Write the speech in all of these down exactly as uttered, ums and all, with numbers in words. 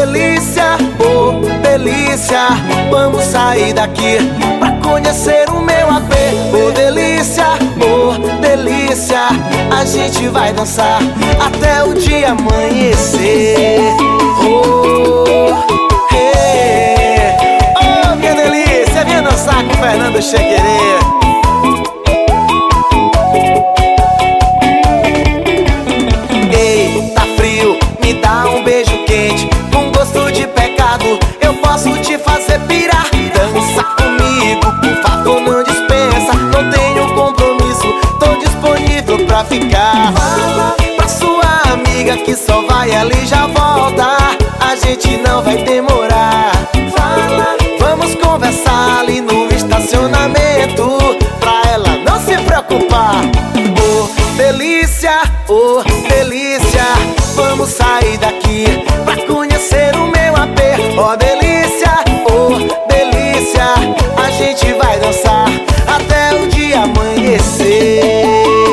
delícia, oh delícia, vamos sair daqui pra conhecer o meu A P. Oh delícia, oh delícia, a gente vai dançar até o dia amanhecer. Oh, hey. Oh minha delícia, venha dançar com o Fernando Chequerê. Ei, tá frio, me dá um beijo quente com gosto de pecado, eu posso te fazer pirar. Dança comigo, por favor, não dispensa, não tenho compromisso, tô disponível pra ficar. Fala pra sua amiga que só vai ali e já volta, a gente não vai demorar. Fala, vamos conversar ali no estacionamento, pra ela não se preocupar. Oh delícia, oh delícia, vamos sair daqui pra conhecer o meu A P. Oh delícia, oh delícia, a gente vai dançar até o dia amanhecer.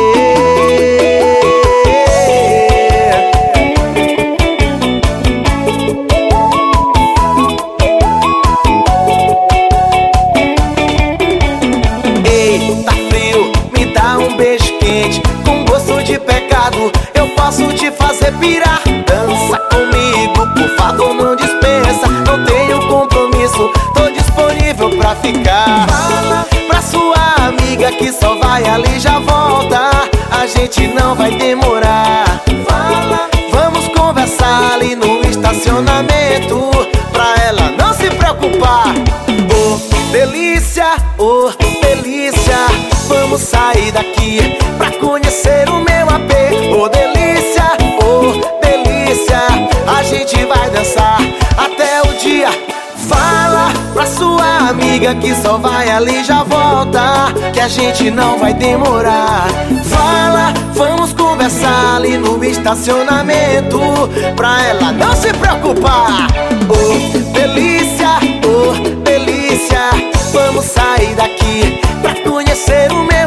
Ei, tá frio, me dá um beijo quente com gosto de pecado, eu posso te fazer pirar. Dança comigo, por favor, não dispensa, não tenho compromisso, tô disponível pra ficar. Fala pra sua amiga que só vai ali e já volta, a gente não vai demorar. Fala, vamos conversar ali no estacionamento, pra ela não se preocupar. Oh delícia, oh delícia, vamos sair daqui pra conhecer o meu A P. Oh delícia, oh delícia, a gente vai dançar até o dia. Fala pra sua amiga que só vai ali e já volta, que a gente não vai demorar. Fala, vamos conversar ali no estacionamento, pra ela não se preocupar. Oh delícia, oh delícia, vamos sair daqui pra conhecer o meu